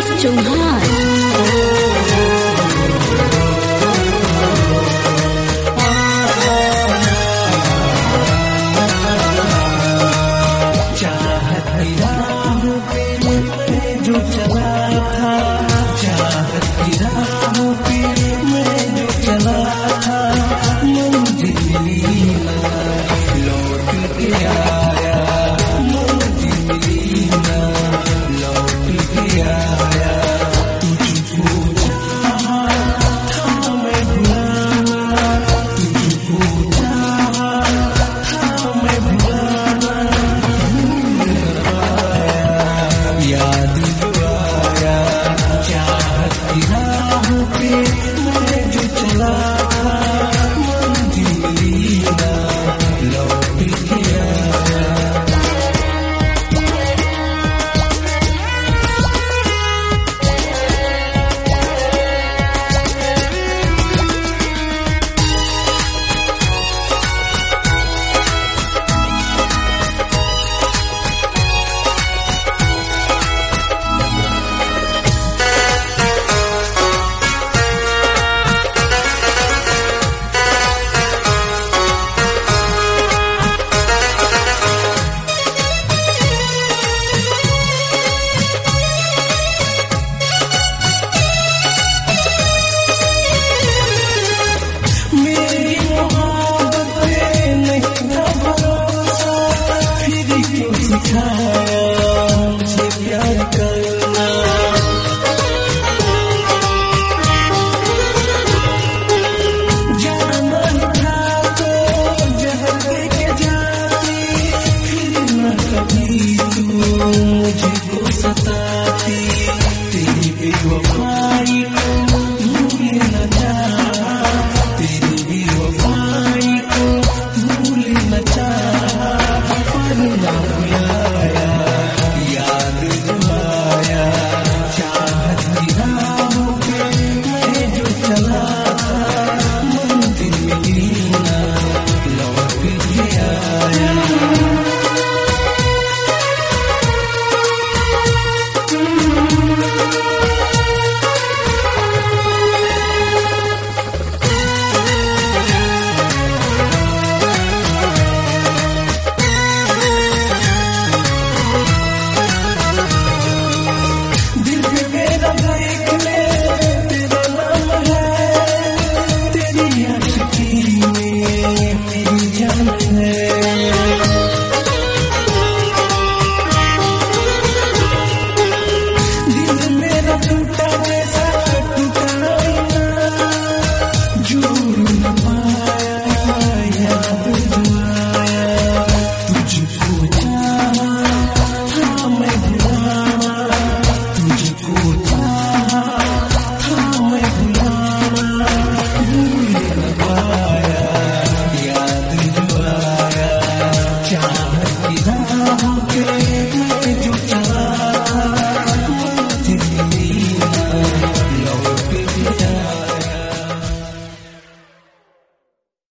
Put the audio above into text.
चौहान। जो चला था चाहत की राहों पे मैं जो चला था मंजिल मिली ना लौट के आया मंजिल मिली ना लौट के आया तुझको चाहा था मैं भुलाना तुझको चाहा था मैं भुलाना याद जो चला था मंजिल मिली ना लौट के आया। मुझे प्यार करना जाना था तो जहर लेके जाती फिर न कभी तू मुझको सताती तेरी बेवफाई को भूल न चाहा तेरी बेवफाई को भूल न चाहा पर न भुला